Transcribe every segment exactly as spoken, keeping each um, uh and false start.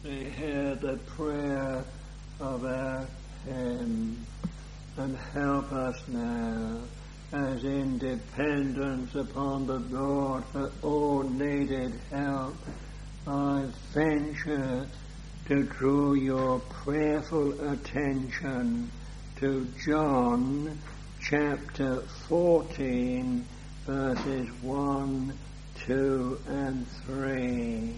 mercy, hear the prayer of our hymn, and help us now as in dependence upon the Lord for all needed help. I venture to draw your prayerful attention to John chapter fourteen, verses one, two and three.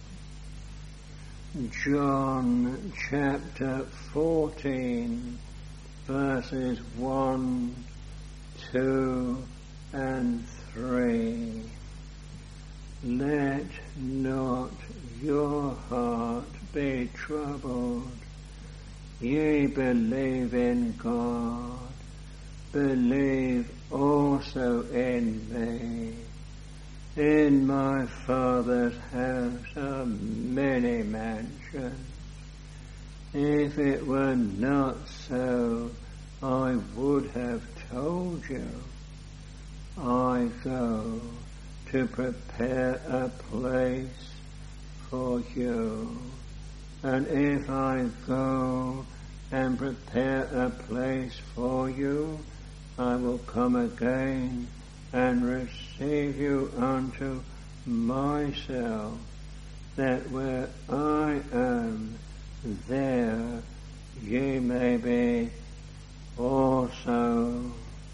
John chapter fourteen, verses one, two and three. Let not your heart be troubled. Ye believe in God, believe also in me. In my Father's house are many mansions. If it were not so, I would have told you. I go to prepare a place for you. And if I go and prepare a place for you, I will come again and receive you unto myself, that where I am, there ye may be also.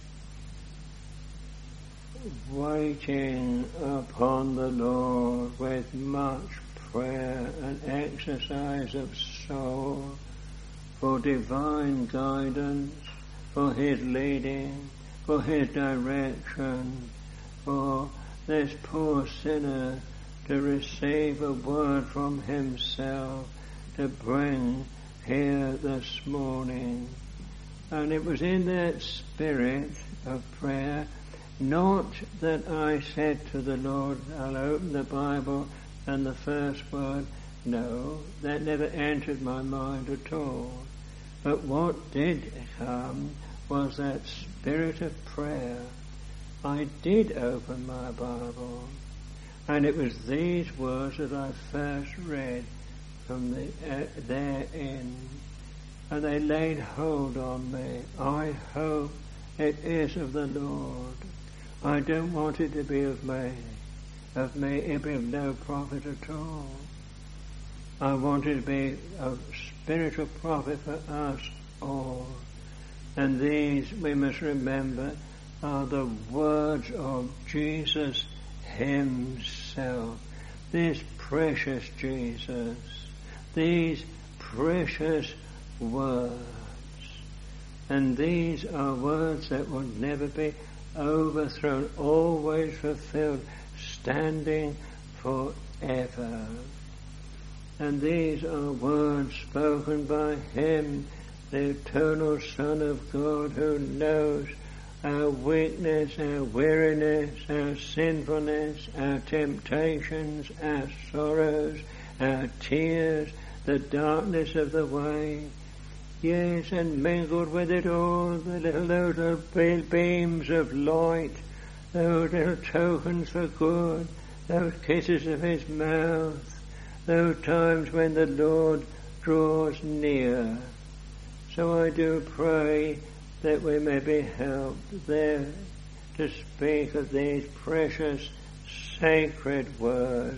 Waiting upon the Lord with much prayer and exercise of soul for divine guidance, for his leading, for his direction, for this poor sinner to receive a word from himself to bring here this morning. And it was in that spirit of prayer, not that I said to the Lord, I'll open the Bible and the first word. No, that never entered my mind at all. But what did come was that spirit of prayer. I did open my Bible, and it was these words that I first read from the uh, therein, and they laid hold on me. I hope it is of the Lord. I don't want it to be of me. Of me it be of no profit at all. I want it to be a spiritual profit for us all. And these, we must remember, are the words of Jesus himself. This precious Jesus. These precious words. And these are words that will never be overthrown, always fulfilled, standing forever. And these are words spoken by him, the eternal Son of God, who knows our weakness, our weariness, our sinfulness, our temptations, our sorrows, our tears, the darkness of the way. Yes, and mingled with it all the little, little beams of light, those little tokens for good, those kisses of his mouth, those times when the Lord draws near. So I do pray that we may be helped there to speak of these precious, sacred words.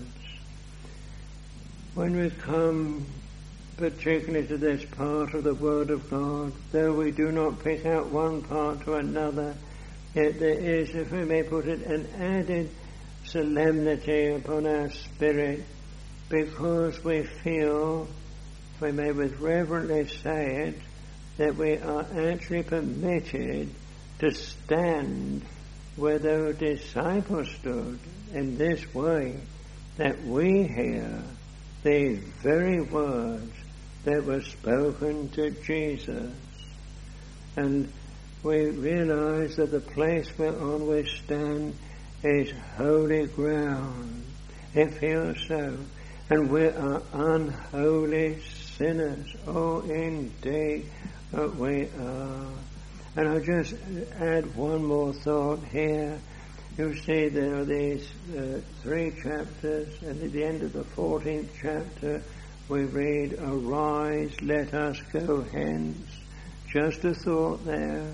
When we come particularly to this part of the Word of God, though we do not pick out one part to another, yet there is, if we may put it, an added solemnity upon our spirit, because we feel, if we may with reverently say it, that we are actually permitted to stand where the disciples stood in this way, that we hear these very words that were spoken to Jesus. And we realize that the place whereon we stand is holy ground. It feels so. And we are unholy sinners. Oh, indeed, that we are. And I'll just add one more thought here. You see there are these uh, three chapters, and at the end of the fourteenth chapter, we read, arise, let us go hence. Just a thought there.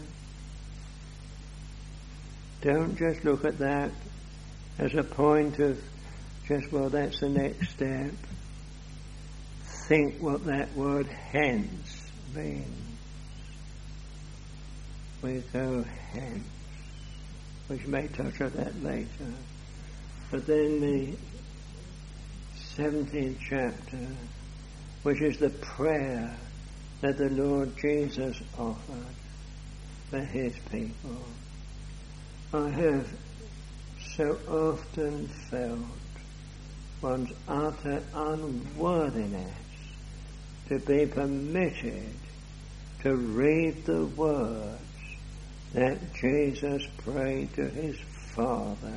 Don't just look at that as a point of just, well, that's the next step. Think what that word hence means. We go hence. We may touch on that later. But then the seventeenth chapter, which is the prayer that the Lord Jesus offered for his people. I have so often felt one's utter unworthiness to be permitted to read the words that Jesus prayed to his Father.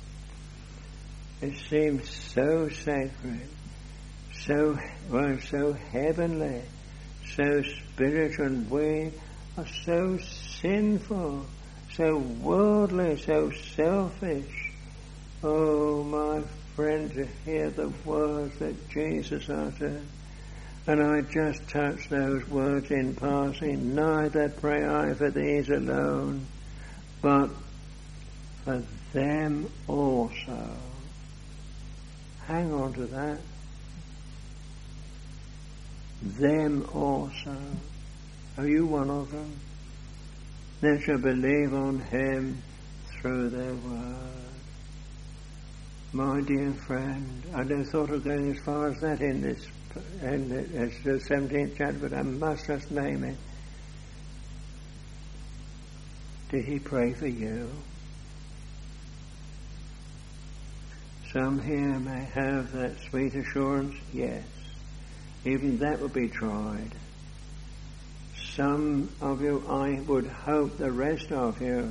It seems so sacred, so well, so heavenly, so spiritual, and we are so sinful, so worldly, so selfish. Oh, my friend, to hear the words that Jesus uttered. And I just touched those words in passing. Neither pray I for these alone, but for them also. Hang on to that. Them also. Are you one of them? They shall believe on him through their word. My dear friend, I never thought of going as far as that in this, in the seventeenth chapter, but I must just name it. Did he pray for you? Some here may have that sweet assurance, yes. Even that will be tried. Some of you, I would hope the rest of you,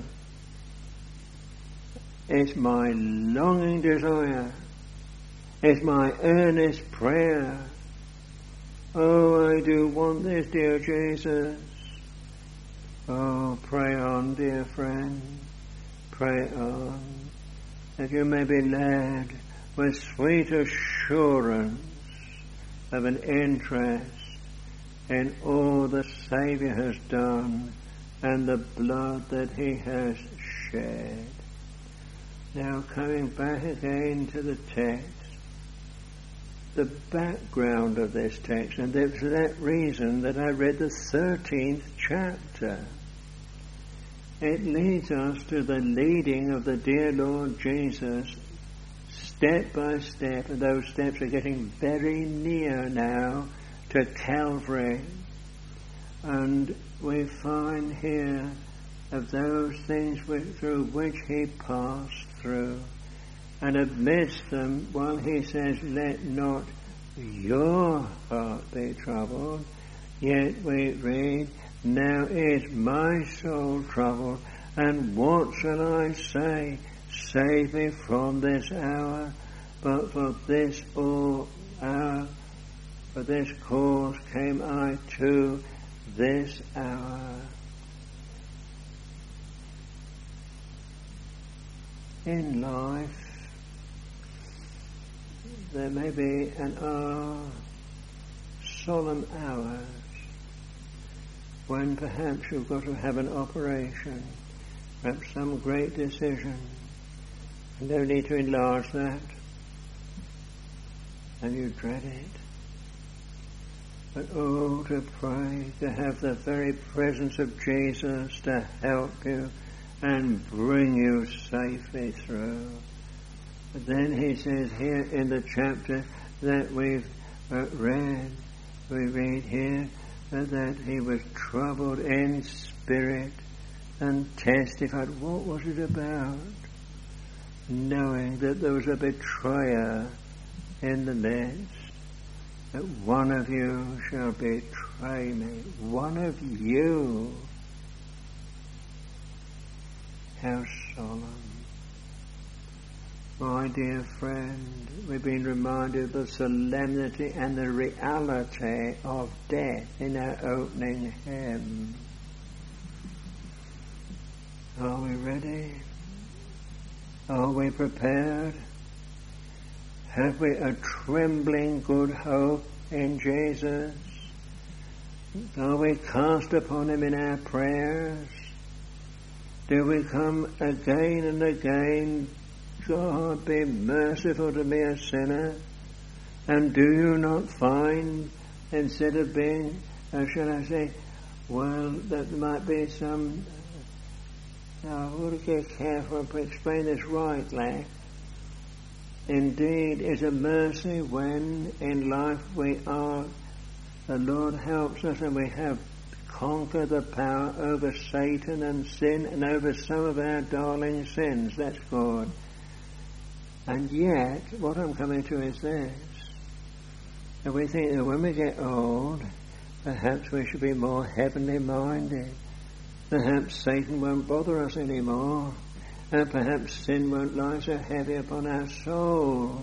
it's my longing desire, it's my earnest prayer. Oh, I do want this, dear Jesus. Oh, pray on, dear friend, pray on, that you may be led with sweet assurance of an interest in all the Saviour has done and the blood that he has shed. Now coming back again to the text, the background of this text, and it's for that reason that I read the thirteenth chapter. It leads us to the leading of the dear Lord Jesus step by step, and those steps are getting very near now to Calvary. And we find here of those things which, through which he passed through. And amidst them, while he says, let not your heart be troubled, yet we read, now is my soul troubled, and what shall I say? Save me from this hour, but for this all hour, for this cause came I to this hour. In life, there may be an hour, solemn hours, when perhaps you've got to have an operation, perhaps some great decision. No need to enlarge that. And you dread it. But oh, to pray, to have the very presence of Jesus to help you and bring you safely through. But then he says here in the chapter that we've uh, read, we read here uh, that he was troubled in spirit and testified. What was it about? Knowing that there was a betrayer in the midst, that one of you shall betray me. One of you. How solemn. My dear friend, we've been reminded of the solemnity and the reality of death in our opening hymn. Are we ready? Are we prepared? Have we a trembling good hope in Jesus? Are we cast upon him in our prayers? Do we come again and again, God, be merciful to me, a sinner? And do you not find, instead of being, how shall I say, well, that there might be some, now I want to get careful to explain this rightly. Indeed, it's a mercy when in life we are, the Lord helps us and we have conquered the power over Satan and sin and over some of our darling sins. That's good. And yet, what I'm coming to is this. And we think that when we get old, perhaps we should be more heavenly minded. Perhaps Satan won't bother us anymore. And perhaps sin won't lie so heavy upon our soul.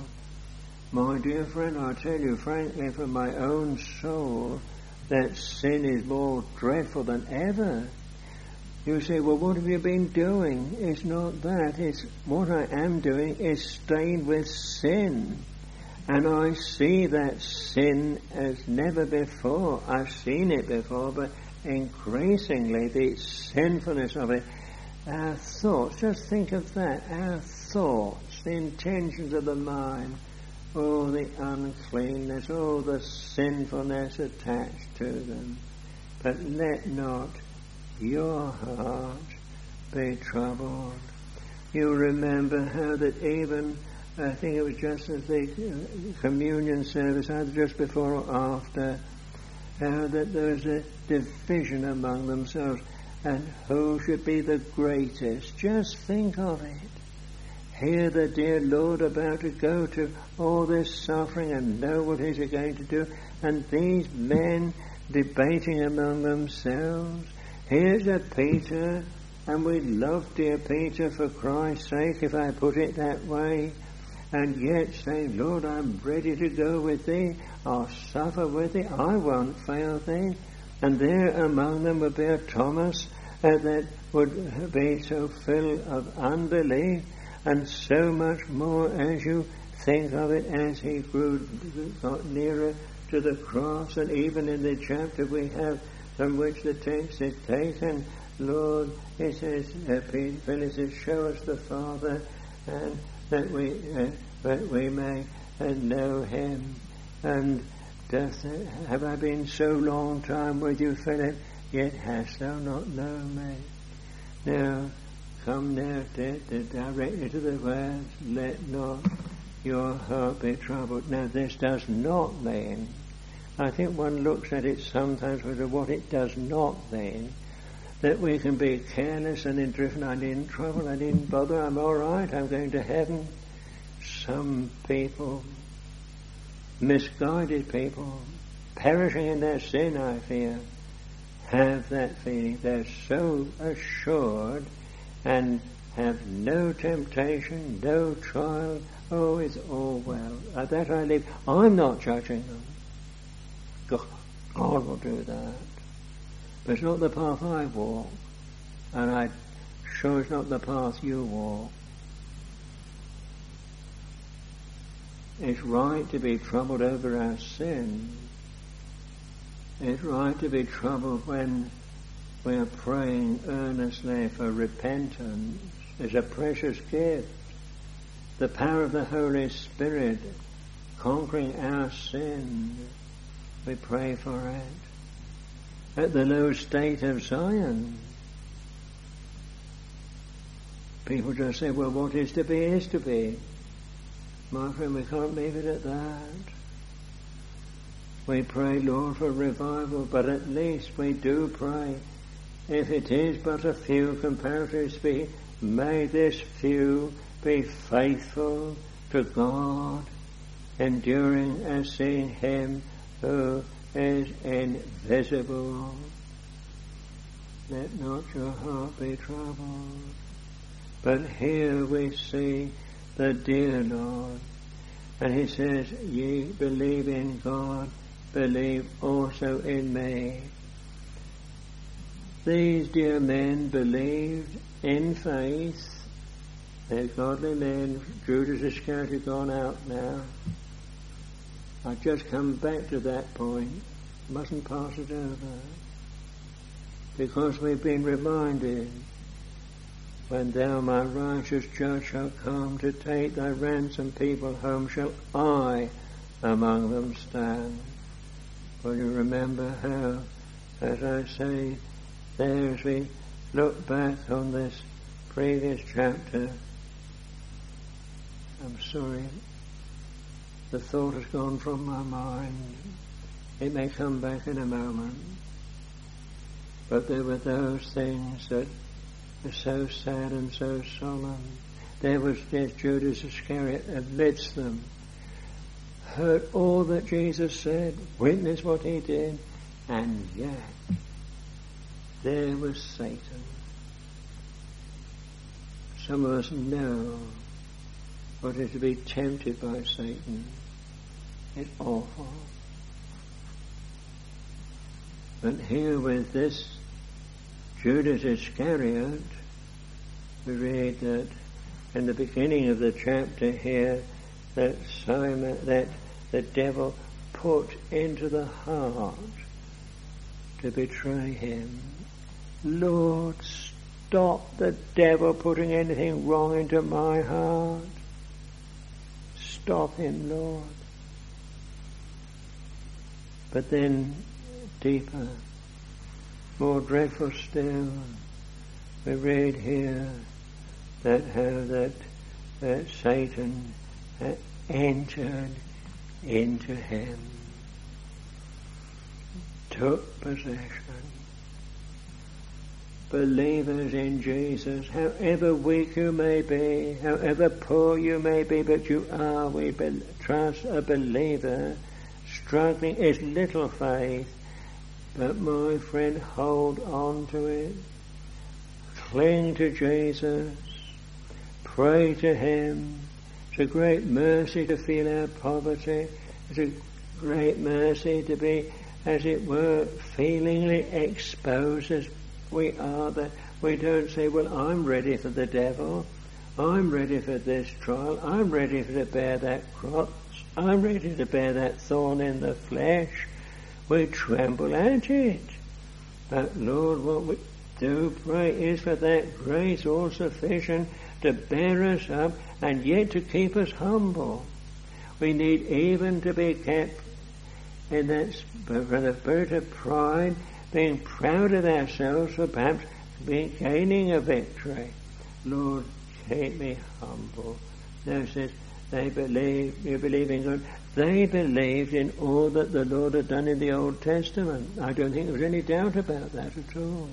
My dear friend, I tell you frankly from my own soul that sin is more dreadful than ever. You say, well, what have you been doing? It's not that. It's what I am doing is stained with sin. And I see that sin as never before. I've seen it before, but increasingly the sinfulness of it. Our thoughts, just think of that, our thoughts, the intentions of the mind, all the uncleanness, all the sinfulness attached to them. But let not your heart be troubled. You remember how that even, I think it was just as the communion service, either just before or after, how that there was a division among themselves. And who should be the greatest? Just think of it. Here the dear Lord about to go to all this suffering and know what he's going to do. And these men debating among themselves. Here's a Peter, and we love dear Peter for Christ's sake, if I put it that way. And yet saying, Lord, I'm ready to go with thee. I'll suffer with thee. I won't fail thee. And there among them would be a Thomas uh, that would be so full of unbelief, and so much more as you think of it as he grew, got nearer to the cross. And even in the chapter we have from which the text is taken, Lord, it says, uh, Philip says, show us the Father, and that we uh, that we may uh, know him. And Doth, have I been so long time with you, Philip, yet hast thou not known me? Now, come now to, to directly to the words, let not your heart be troubled. Now, this does not mean, I think one looks at it sometimes with what it does not mean, that we can be careless and indifferent. I didn't trouble, I didn't bother, I'm all right, I'm going to heaven. Some people, misguided people, perishing in their sin, I fear, have that feeling. They're so assured and have no temptation, no trial. Oh, it's all well. At that I leave. I'm not judging them. God, God will do that. But it's not the path I walk, and I'm sure it's not the path you walk. It's right to be troubled over our sin. It's right to be troubled when we are praying earnestly for repentance. It's a precious gift. The power of the Holy Spirit conquering our sin. We pray for it. At the low state of Zion, people just say, well, what is to be is to be. My friend, we can't leave it at that. We pray, Lord, for revival, but at least we do pray, if it is but a few, comparatively speaking, may this few be faithful to God, enduring and seeing him who is invisible. Let not your heart be troubled. But here we see the dear Lord, and he says, ye believe in God, believe also in me. These dear men believed in faith. They're godly men. Judas Iscariot had gone out now. I just come back to that point. Mustn't pass it over. Because we've been reminded, when thou, my righteous judge, shalt come to take thy ransomed people home, shall I among them stand. Will you remember how, as I say, there as we look back on this previous chapter, I'm sorry, the thought has gone from my mind. It may come back in a moment. But there were those things that were so sad and so solemn. There was this Judas Iscariot amidst them, heard all that Jesus said, witnessed what he did, and yet there was Satan. Some of us know what it is to be tempted by Satan. It's awful. But here with this Judas Iscariot, we read that in the beginning of the chapter here, that Simon, that the devil put into the heart to betray him. Lord, stop the devil putting anything wrong into my heart. Stop him, Lord. But then, deeper, more dreadful still, we read here that how that, that Satan had entered into him, took possession. Believers in Jesus, however weak you may be, however poor you may be, but you are, we be, trust, a believer, struggling is little faith. But my friend, hold on to it. Cling to Jesus. Pray to him. It's a great mercy to feel our poverty. It's a great mercy to be, as it were, feelingly exposed as we are. That we don't say, well, I'm ready for the devil. I'm ready for this trial. I'm ready to bear that cross. I'm ready to bear that thorn in the flesh. We tremble at it. But Lord, what we do pray is for that grace all sufficient to bear us up and yet to keep us humble. We need even to be kept in that spirit of pride, being proud of ourselves for perhaps being gaining a victory. Lord, keep me humble. Now it says, they believe, you believe in God. They believed in all that the Lord had done in the Old Testament. I don't think there was any doubt about that at all.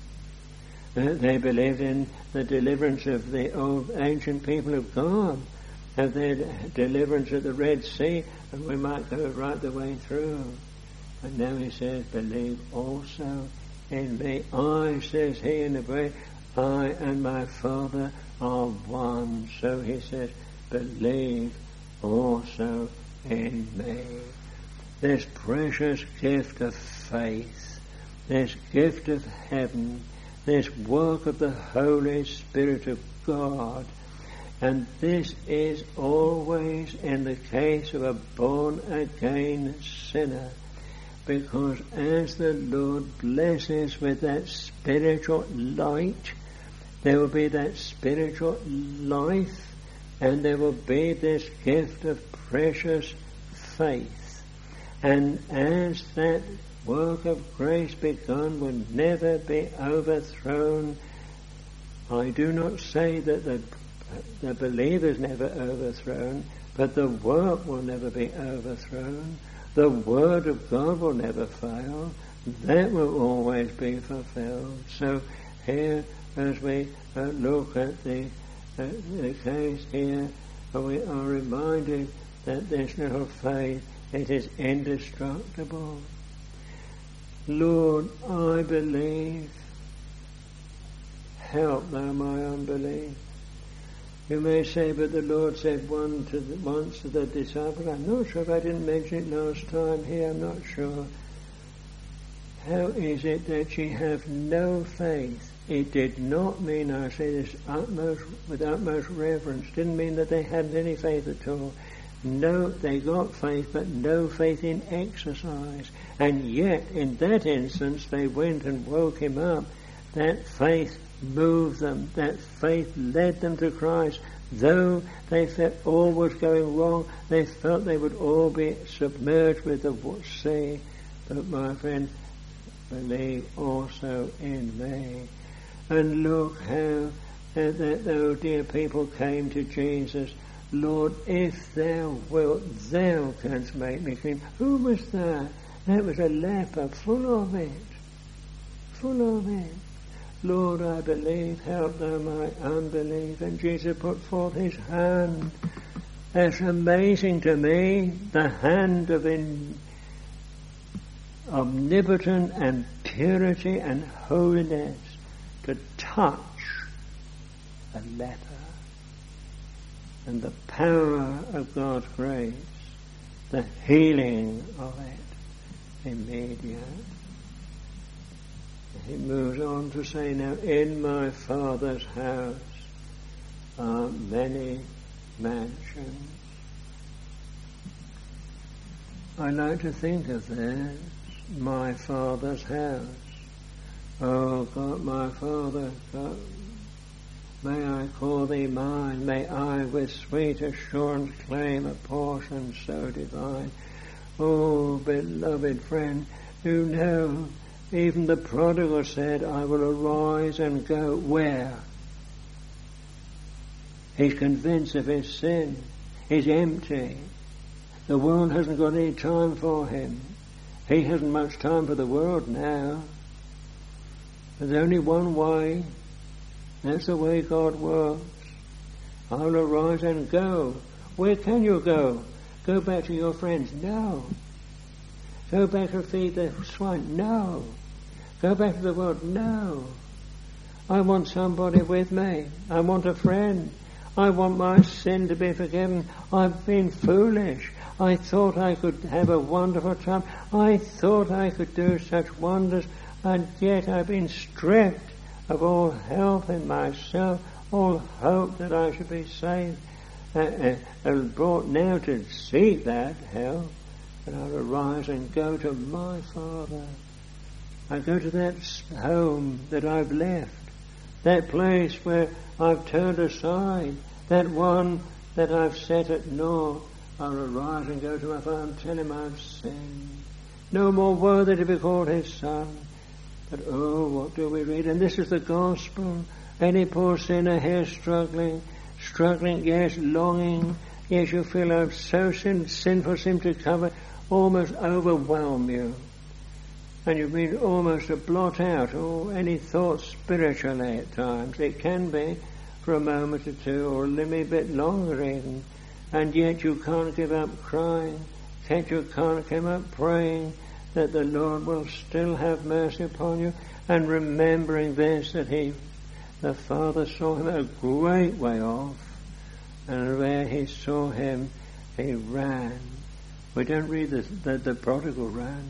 Uh, they believed in the deliverance of the old ancient people of God, of their deliverance at the Red Sea, and we might go right the way through. And now he says, believe also in me. I, says he in the way, I and my Father are one. So he says, believe also in me. This precious gift of faith, this gift of heaven, this work of the Holy Spirit of God, and this is always in the case of a born-again sinner, because as the Lord blesses with that spiritual light, there will be that spiritual life, and there will be this gift of precious faith. And as that work of grace begun will never be overthrown, I do not say that the, the believer is never overthrown, but the work will never be overthrown. The Word of God will never fail. That will always be fulfilled. So here, as we uh, look at the Uh, the case here, we are reminded that this little faith, it is indestructible. Lord, I believe. Help thou my unbelief. You may say, but the Lord said one to the, once to the disciples, I'm not sure if I didn't mention it last time here, I'm not sure. How is it that ye have no faith? It did not mean, I say this utmost, with utmost reverence, didn't mean that they hadn't any faith at all. no, they got faith, but no faith in exercise. And yet, in that instance, they went and woke him up. That faith moved them. That faith led them to Christ. Though they felt all was going wrong, they felt they would all be submerged with the sea. But my friend, believe also in me. And look how uh, that those dear people came to Jesus. Lord, if thou wilt, thou canst make me clean. Who was that? That was a leper, full of it. Full of it. Lord, I believe, help thou my unbelief. And Jesus put forth his hand. That's amazing to me, the hand of in, omnipotent and purity and holiness to touch a leper. And the power of God's grace, the healing of it, immediate. He moves on to say, now in my Father's house are many mansions. I like to think of this, my Father's house. Oh God, my Father, God, may I call thee mine, may I with sweet assurance claim a portion so divine. Oh, beloved friend, you know, even the prodigal said, I will arise and go where? He's convinced of his sin. He's empty. The world hasn't got any time for him. He hasn't much time for the world now. There's only one way. That's the way God works. I'll arise and go. Where can you go? Go back to your friends? No. Go back and feed the swine? No. Go back to the world? No. I want somebody with me. I want a friend. I want my sin to be forgiven. I've been foolish. I thought I could have a wonderful time. I thought I could do such wonders, and yet I've been stripped of all help in myself, all hope that I should be saved, uh, uh, and brought now to seek that help. And I'll arise and go to my Father. I go to that home that I've left, that place where I've turned aside, that one that I've set at naught. I'll arise and go to my Father and tell him I've sinned. No more worthy to be called his son. But oh, what do we read? And this is the gospel. Any poor sinner here struggling, struggling, yes, longing, yes, you feel I've so sin, sinful sin to cover, almost overwhelm you. And you've been almost to blot out all any thoughts spiritually at times. It can be for a moment or two, or a little bit longer even. And yet you can't give up crying. Yet you can't give up praying that the Lord will still have mercy upon you. And remembering this, that he, the Father saw him a great way off. And where he saw him, he ran. We don't read that the, the prodigal ran.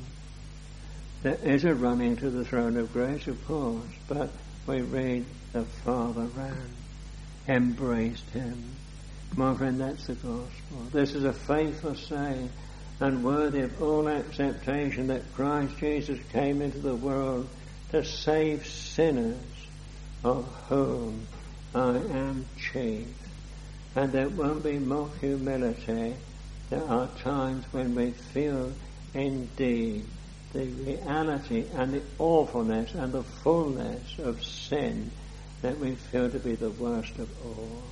There is a running to the throne of grace, of course, but we read the Father ran, embraced him. My friend, that's the gospel. This is a faithful saying and worthy of all acceptation that Christ Jesus came into the world to save sinners, of whom I am chief. And there won't be mock humility. There are times when we feel indeed the reality and the awfulness and the fullness of sin that we feel to be the worst of all.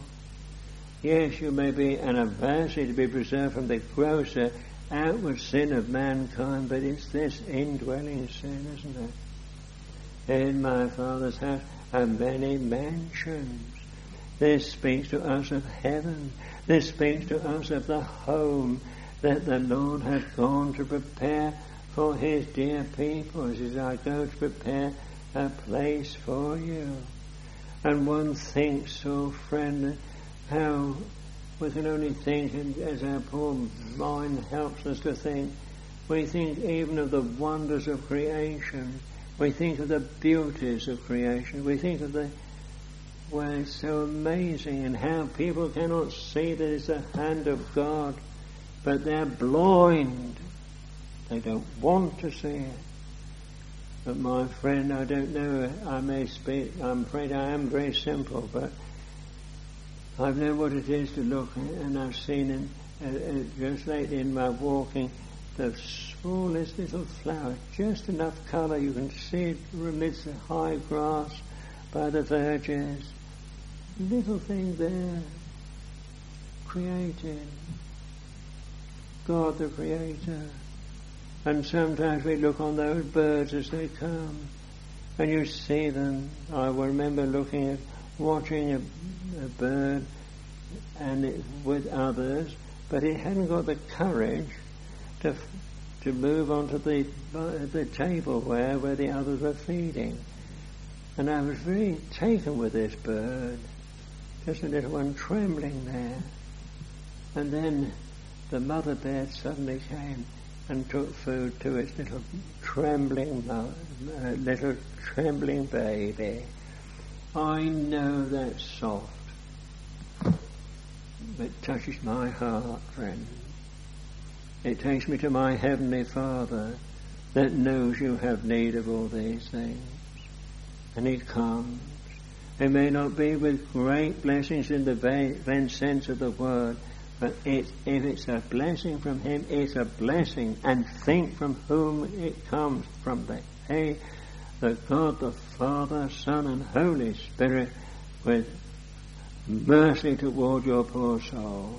Yes, you may be an adversary to be preserved from the grosser outward sin of mankind, but it's this indwelling sin, isn't it? In my Father's house are many mansions. This speaks to us of heaven. This speaks to us of the home that the Lord has gone to prepare for his dear people. He says, I go to prepare a place for you. And one thinks, oh friend, how we can only think, and as our poor mind helps us to think, we think even of the wonders of creation. We think of the beauties of creation. We think of the, well, it's so amazing, and how people cannot see that it's the hand of God. but they're blind. They don't want to see it. But my friend, I don't know, I may speak, I'm afraid I am very simple, but I've known what it is to look, and I've seen in, uh, uh, just lately in my walking, the smallest little flower, just enough colour, you can see it amidst the high grass by the verges. Little thing there, created. God the Creator. And sometimes we look on those birds as they come, and you see them. I will remember looking at, watching a, a bird, and it, with others, but it hadn't got the courage to to move onto the the tableware where the others were feeding. And I was very taken with this bird, just a little one trembling there. And then the mother bird suddenly came and took food to its little trembling mother, uh, little trembling baby. I know that's soft. It touches my heart, friend. It takes me to my Heavenly Father that knows you have need of all these things. And He comes. It may not be with great blessings in the vain sense of the word, but it, if it's a blessing from Him, it's a blessing. And think from whom it comes, from the He, the God, the Father, Son, and Holy Spirit, with mercy toward your poor soul.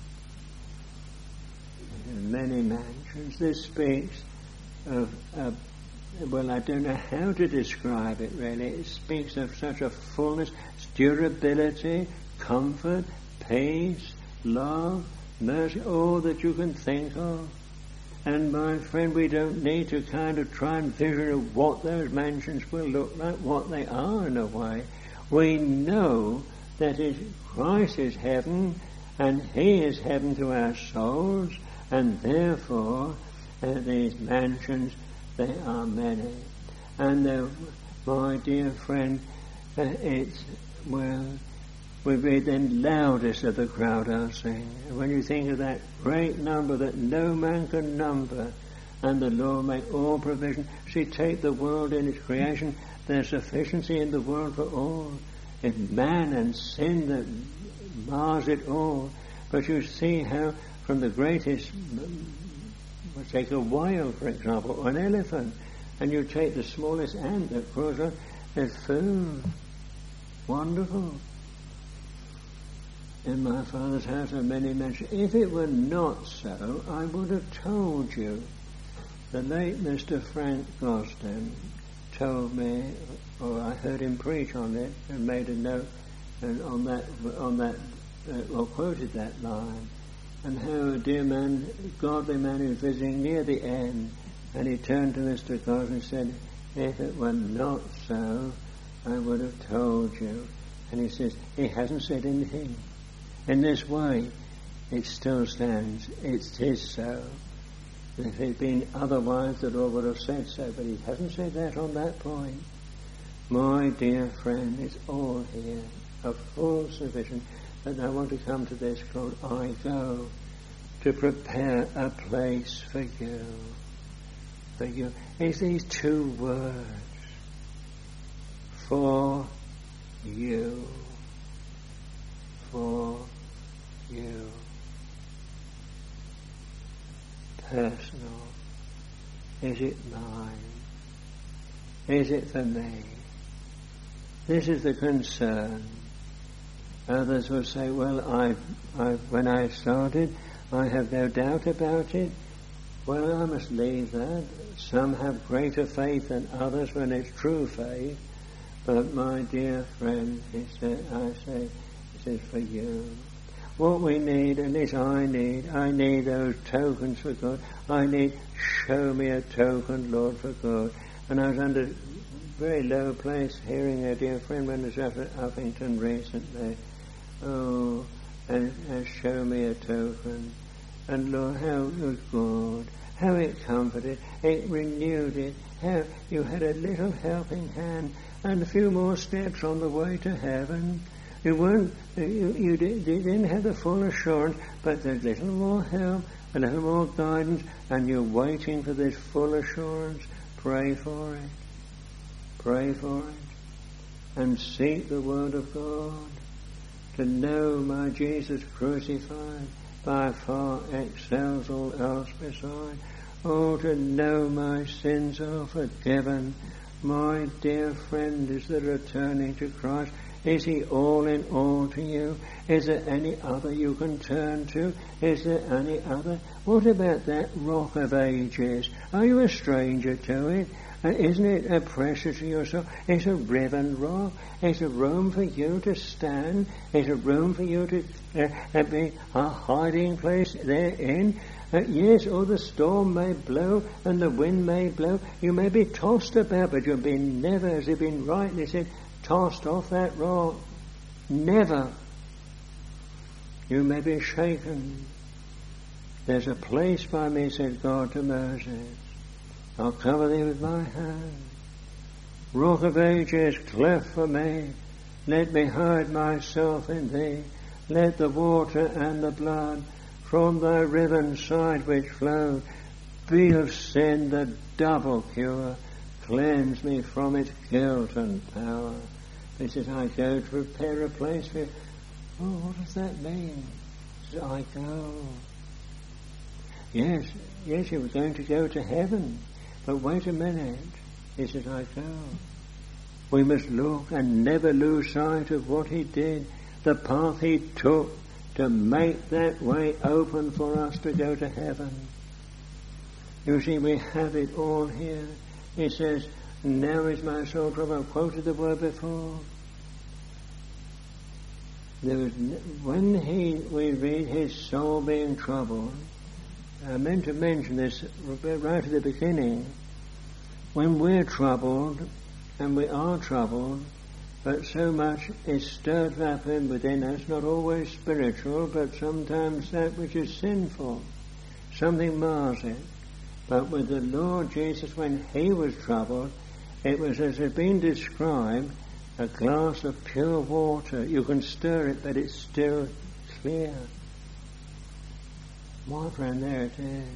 In many mansions, this speaks of, uh, well, I don't know how to describe it really. It speaks of such a fullness, durability, comfort, peace, love, mercy, all that you can think of. And my friend, we don't need to kind of try and vision what those mansions will look like, what they are in a way. We know that is Christ is heaven, and He is heaven to our souls, and therefore uh, these mansions, they are many. And uh, my dear friend, uh, it's, well, we read them loudest of the crowd are sing. And when you think of that great number that no man can number, and the Lord make all provision. See, take the world in its creation, there's sufficiency in the world for all. It's man and sin that mars it all. But you see how from the greatest, we'll take a whale, for example, or an elephant, and you take the smallest ant that crawls on, there's food. Wonderful. In my Father's house are many mansions. If it were not so, I would have told you. The late Mister Frank Gosden told me, or I heard him preach on it, and made a note and on that, on that, uh, or quoted that line, and how a dear man, godly man who was visiting near the end, and he turned to Mister Gosden and said, if it were not so, I would have told you. And he says, he hasn't said anything. In this way, it still stands. It is so. If it had been otherwise, the Lord would have said so, but He hasn't said that on that point. My dear friend, it's all here, a full sufficient. And I want to come to this quote, I go to prepare a place for you. For you. It's these two words. For you. For you. Personal. Is it mine? Is it for me? This is the concern. Others will say, well, I, I, when I started, I have no doubt about it. Well, I must leave that. Some have greater faith than others when it's true faith. But my dear friend, he said, I say, this is for you. What we need, at least I need, I need those tokens for God. I need, show me a token, Lord, for God. And I was under a very low place hearing a dear friend when I was up at Uffington recently. Oh, and, and show me a token. And Lord, how it was good, how it comforted, it renewed it, how you had a little helping hand and a few more steps on the way to heaven. You weren't, you, you, did, you didn't have the full assurance, but there's little more help, and have more guidance, and you're waiting for this full assurance, pray for it. Pray for it. And seek the Word of God. To know my Jesus crucified by far excels all else beside. Oh, to know my sins are forgiven. My dear friend, is the returning to Christ. Is he all in all to you? Is there any other you can turn to? Is there any other? What about that rock of ages? Are you a stranger to it? Uh, isn't it a precious to your soul? It's a riven rock. It's a room for you to stand. It's a room for you to uh, be a hiding place therein. Uh, yes, or the storm may blow and the wind may blow. You may be tossed about, but you'll be never, as has been rightly said, tossed off that rock. Never. You may be shaken. There's a place by me, said God to Moses. I'll cover thee with my hand. Rock of ages, cleft for me. Let me hide myself in thee. Let the water and the blood from thy riven side which flowed be of sin the double cure. Cleanse me from its guilt and power. He says, I go to prepare a place for you. Oh, what does that mean? He says, I go. Yes, yes, you were going to go to heaven. But wait a minute. He says, I go. We must look and never lose sight of what he did, the path he took to make that way open for us to go to heaven. You see, we have it all here. He says, now is my soul troubled. I've quoted the word before. There was, when he, we read his soul being troubled, I meant to mention this right at the beginning. When we're troubled, and we are troubled, but so much is stirred up in within us, not always spiritual, but sometimes that which is sinful. Something mars it. But with the Lord Jesus, when he was troubled, it was, as has been described, a glass of pure water. You can stir it, but it's still clear. My friend, there it is.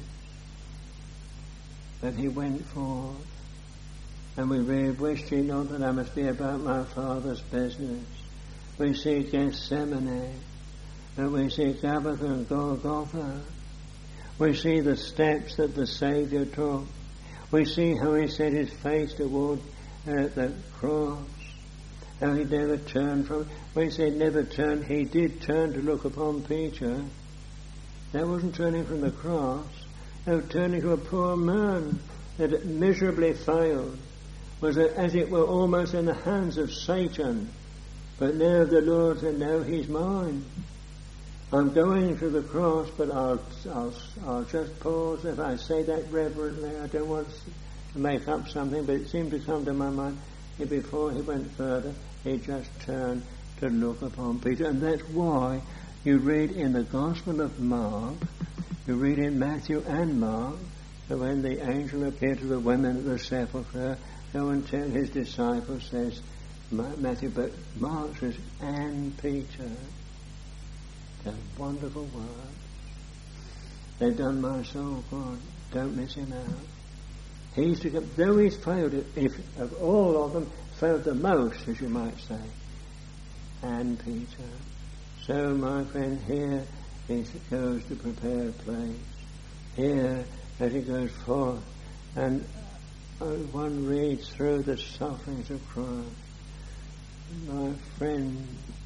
But he went forth. And we read, wished ye not that I must be about my Father's business. We see Gethsemane. And we see Gabbatha and Golgotha. We see the steps that the Saviour took. We see how he set his face toward uh, the cross. How he never turned from it. When he said never turned, he did turn to look upon Peter. That wasn't turning from the cross. That was turning to a poor man that had miserably failed. Was as it were almost in the hands of Satan. But now the Lord said, no, he's mine. I'm going to the cross, but I'll, I'll, I'll just pause. If I say that reverently, I don't want to make up something, but it seemed to come to my mind. Before he went further, he just turned to look upon Peter. And that's why you read in the Gospel of Mark, you read in Matthew and Mark, that when the angel appeared to the women at the sepulchre, go and tell his disciples, says Matthew, but Mark says, and Peter. They're wonderful words. They've done my soul good. Don't miss him out. He's to come, though he's failed, if of all of them, failed the most, as you might say, and Peter. So, my friend, here he goes to prepare a place. Here, as he goes forth, and one reads through the sufferings of Christ. My friend,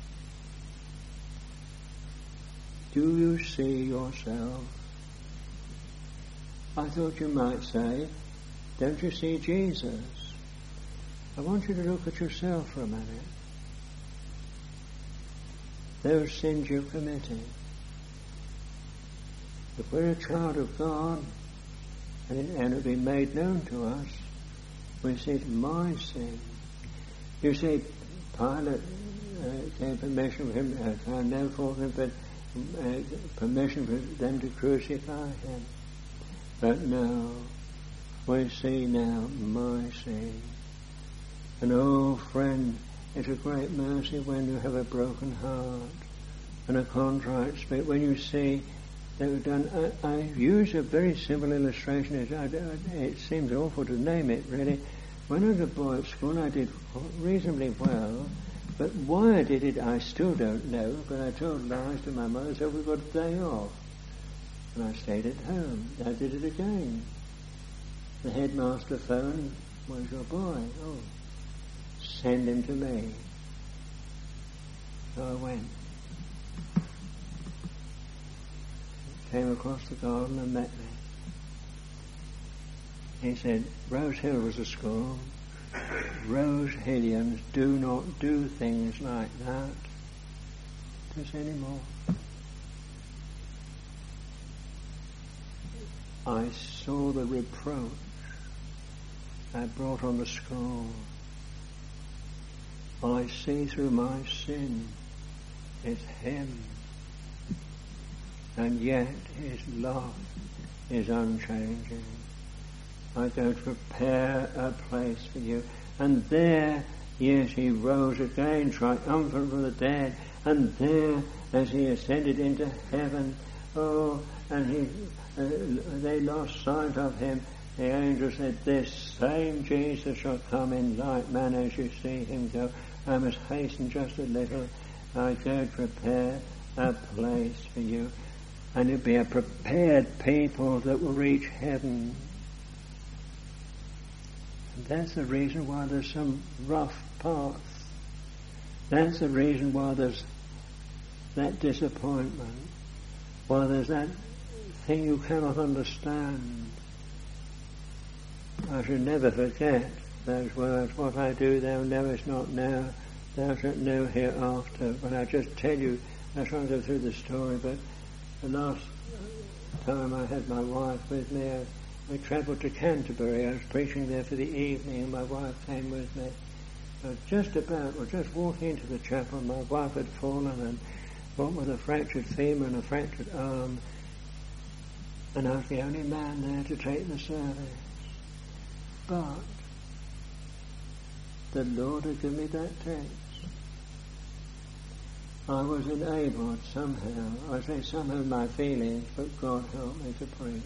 do you see yourself? I thought you might say, don't you see Jesus? I want you to look at yourself for a minute. Those sins you've committed. If we're a child of God, and it, and it be made known to us, we say, it's my sin. You say, Pilate uh, gave permission for him, uh, found no fault in him, but uh, permission for them to crucify him. But no, we see now my sin. And oh friend, it's a great mercy when you have a broken heart and a contrite spirit, when you see that were done. I, I use a very simple illustration. It, I, it seems awful to name it, really. When I was a boy at school, I did reasonably well, but why I did it, I still don't know, but I told lies to my mother, so we got a day off. And I stayed at home. I did it again. The headmaster phoned, "Where's your boy?" "Oh, send him to me." So I went. Came across the garden and met me. He said, "Rose Hill was a school. Rose Hillians do not do things like that just anymore." I saw the reproach I brought on the school. I see through my sin it's him, and yet his love is unchanging. I go to prepare a place for you. And there, yes, he rose again, triumphant from the dead. And there, as he ascended into heaven, oh, and he, uh, they lost sight of him. The angel said, "This same Jesus shall come in like manner as you see him go. I must hasten just a little. I go to prepare a place for you." And it'll be a prepared people that will reach heaven. And that's the reason why there's some rough paths. That's the reason why there's that disappointment. Why there's that thing you cannot understand. I should never forget those words, "What I do thou knowest not now, thou shalt know hereafter." When I just tell you, I try to go through the story, but the last time I had my wife with me, I, I travelled to Canterbury. I was preaching there for the evening, and my wife came with me. I was just about, well, just walking into the chapel, my wife had fallen and walked with a fractured femur and a fractured arm, and I was the only man there to take the service. But the Lord had given me that text. I was enabled somehow, I say somehow my feelings, but God helped me to preach.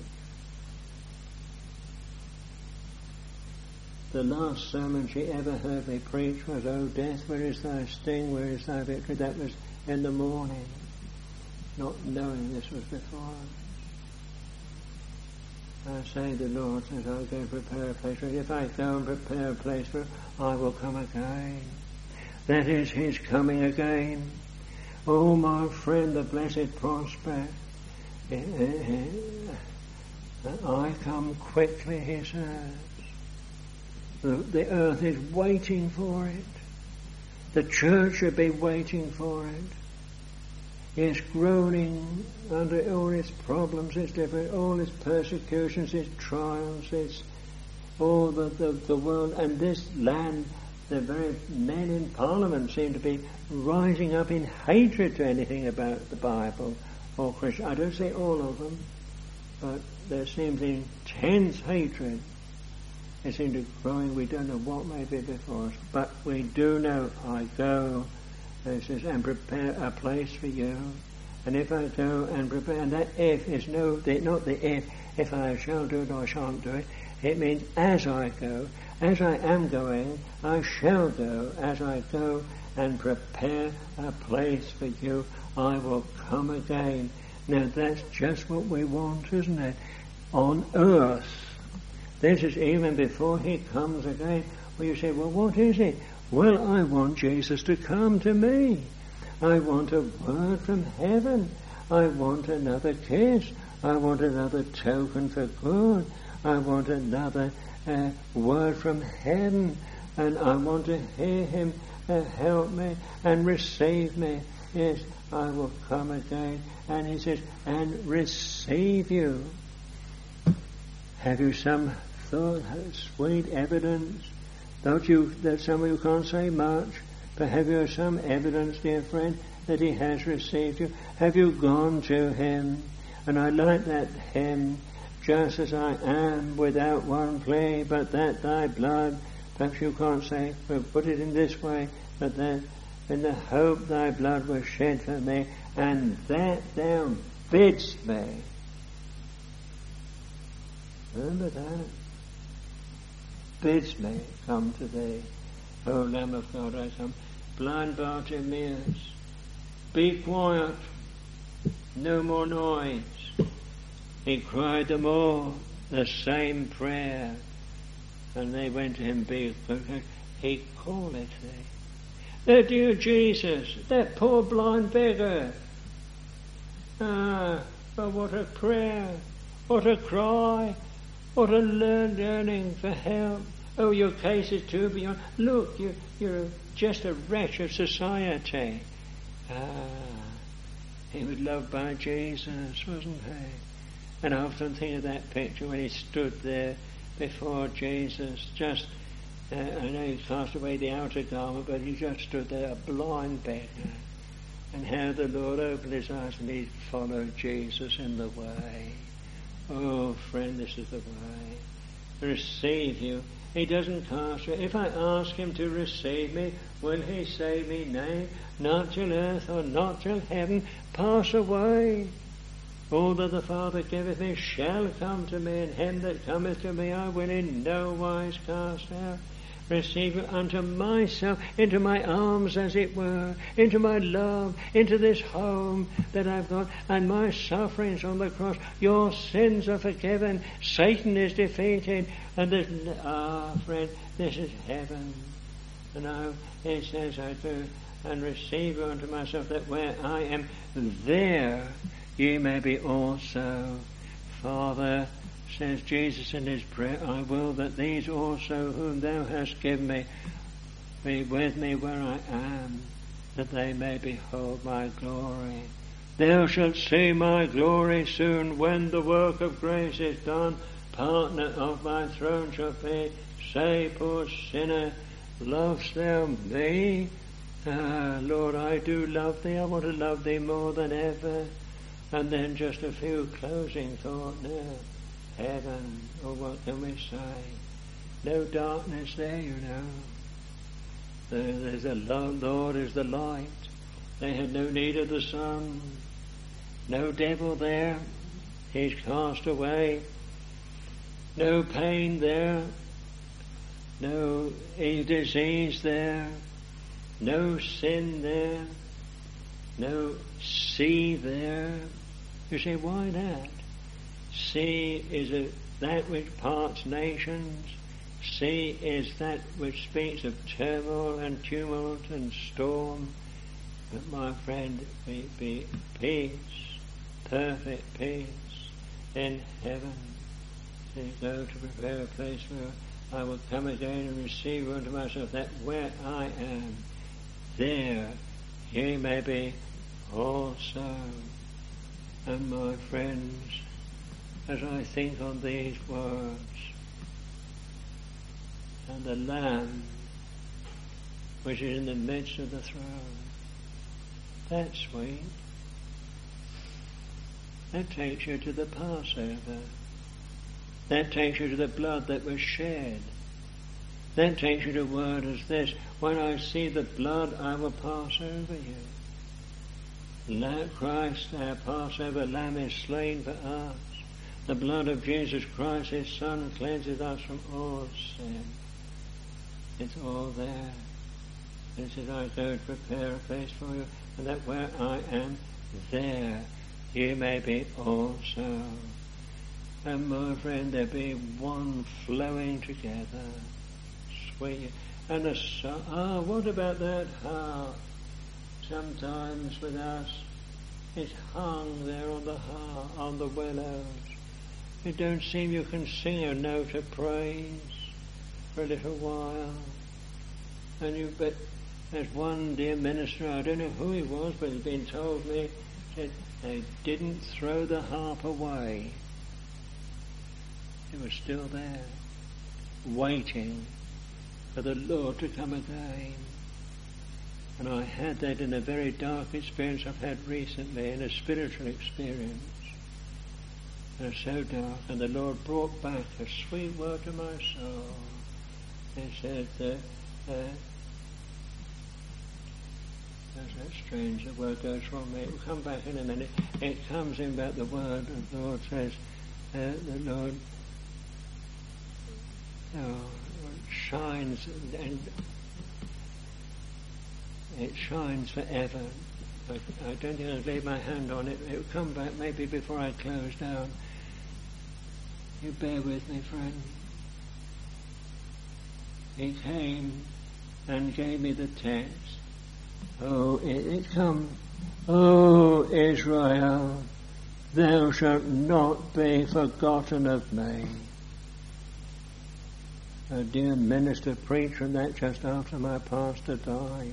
The last sermon she ever heard me preach was, "O death, where is thy sting, where is thy victory?" That was in the morning, not knowing this was before us. I say the Lord says, "I'll go prepare a place for you. If I go and prepare a place for you, I will come again." That is his coming again. Oh, my friend, the blessed prospect. I come quickly, he says. The, the earth is waiting for it. The church should be waiting for it. It's groaning under all its problems, its different, all its persecutions, its trials, its all the, the, the world, and this land. The very men in Parliament seem to be rising up in hatred to anything about the Bible or Christian. I don't say all of them, but there seems intense hatred. It seems to be growing. We don't know what may be before us, but we do know I go, it says, and prepare a place for you. And if I go and prepare, and that if is no, the, not the if, if I shall do it or I shan't do it. It means as I go, as I am going, I shall go. As I go and prepare a place for you, I will come again. Now that's just what we want, isn't it? On earth. This is even before he comes again. Well, you say, well, what is it? Well, I want Jesus to come to me. I want a word from heaven. I want another kiss. I want another token for good. I want another uh, word from heaven, and I want to hear him uh, help me and receive me. Yes, I will come again. And he says, and receive you. Have you some thought, sweet evidence? Don't you, that some of you can't say much, but have you some evidence, dear friend, that he has received you? Have you gone to him? And I like that hymn, just as I am, without one plea, but that thy blood, perhaps you can't say, but put it in this way, but that in the hope thy blood was shed for me, and that thou bids me. Remember that? Bids me come to thee. O Lamb of God, I come. Blind Bartimaeus, be quiet. No more noise. He cried them all the same prayer. And they went to him, be quiet. He calleth thee. The dear Jesus, that poor blind beggar. Ah, but what a prayer, what a cry, what a learning for help. Oh, your case is too beyond. Look, you, you're just a wretch of society. Ah, he was loved by Jesus, wasn't he? And I often think of that picture when he stood there before Jesus, just, uh, I know he cast away the outer garment, but he just stood there, a blind beggar. And how the Lord opened his eyes and he followed Jesus in the way. Oh, friend, this is the way. Receive you. He doesn't cast you. If I ask him to receive me, will he save me? Nay, not till earth or not till heaven pass away. All that the Father giveth me shall come to me, and him that cometh to me I will in no wise cast out. Receive it unto myself, into my arms as it were, into my love, into this home that I've got, and my sufferings on the cross. Your sins are forgiven, Satan is defeated, and this, ah, friend, this is heaven. And now it says I do, and receive you unto myself, that where I am, there ye may be also. Father, says Jesus in his prayer, I will that these also whom thou hast given me be with me where I am, that they may behold my glory. Thou shalt see my glory soon, when the work of grace is done. Partner of my throne shall be. Say, poor sinner, lovest thou me? Ah, Lord, I do love thee. I want to love thee more than ever. And then just a few closing thoughts now. Heaven, or what can we say? No darkness there, you know. There's the Lord is the light. They had no need of the sun. No devil there. He's cast away. No pain there. No disease there. No sin there. No sea there. You say, why that? Sea is a, that which parts nations. Sea is that which speaks of turmoil and tumult and storm. But my friend, be, be peace, perfect peace in heaven. So go to prepare a place where I will come again and receive you unto myself, that where I am, there ye may be also. And my friends, as I think on these words, and the Lamb which is in the midst of the throne, that's sweet. That takes you to the Passover. That takes you to the blood that was shed. That takes you to word as this, when I see the blood I will pass over you. Let Christ, our Passover Lamb, is slain for us. The blood of Jesus Christ, his Son, cleanses us from all sin. It's all there. This is I go to prepare a place for you, and that where I am, there you may be also. And my friend, there be one flowing together, sweet. And a so- ah, what about that harp? Sometimes with us, it's hung there on the harp, on the willows. It don't seem you can sing a note of praise for a little while. And you, but there's one dear minister, I don't know who he was, but he's been told me, said they didn't throw the harp away. It was still there, waiting for the Lord to come again. And I had that in a very dark experience I've had recently, in a spiritual experience. It was so dark, and the Lord brought back a sweet word to my soul. He said, uh, uh, That's that strange, the word goes from me. It will come back in a minute. It comes in about the word, and the Lord says, uh, the Lord oh, shines, and, and it shines forever. I, I don't think I'll lay my hand on it. It will come back maybe before I close down. You bear with me, friend. He came and gave me the text. Oh, it, it come. Oh, Israel, thou shalt not be forgotten of me. A dear minister preached from that just after my pastor died.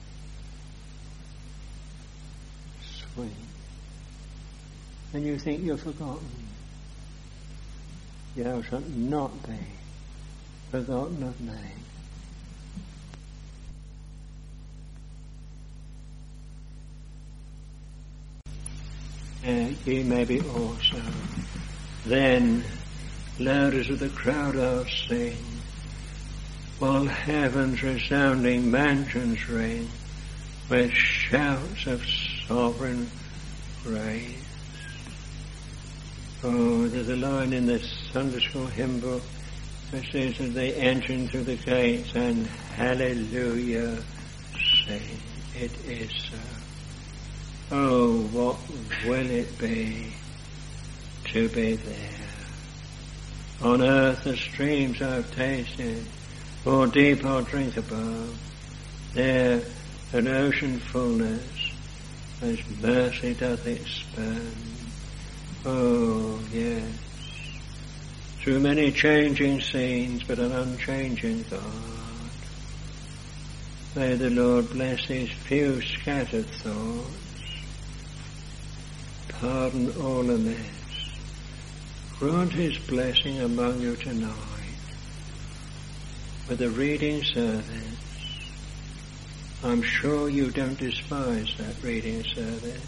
Sweet. And you think you're forgotten. Thou shalt not be forgotten of me. Uh, ye may be also. Then, loudest of the crowd I'll sing, while heaven's resounding mansions ring, with shouts of sovereign praise. Oh, there's a line in the Sunday school hymn book that says that they enter into the gates and hallelujah sing. It is so. Oh, what will it be to be there? On earth the streams I've tasted, or deep I'll drink above. There an ocean fullness, as mercy doth expand. Oh, yes. Through many changing scenes, but an unchanging God. May the Lord bless these few scattered thoughts. Pardon all amiss. Grant His blessing among you tonight with the reading service. I'm sure you don't despise that reading service.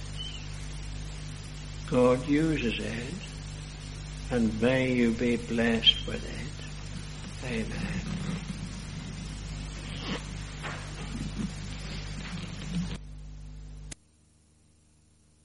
God uses it, and may you be blessed with it. Amen.